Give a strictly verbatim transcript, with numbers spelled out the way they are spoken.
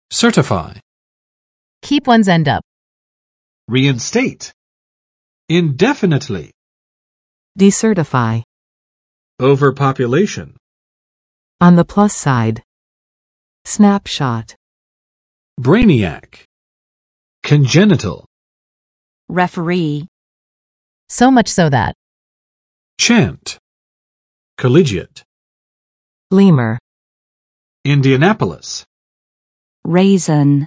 Certify. Keep one's end up. Reinstate. Indefinitely. Decertify. Overpopulation. On the plus side. Snapshot. Brainiac. Congenital. Referee. So much so that. Chant. Collegiate. Lemur. Indianapolis. Raisin.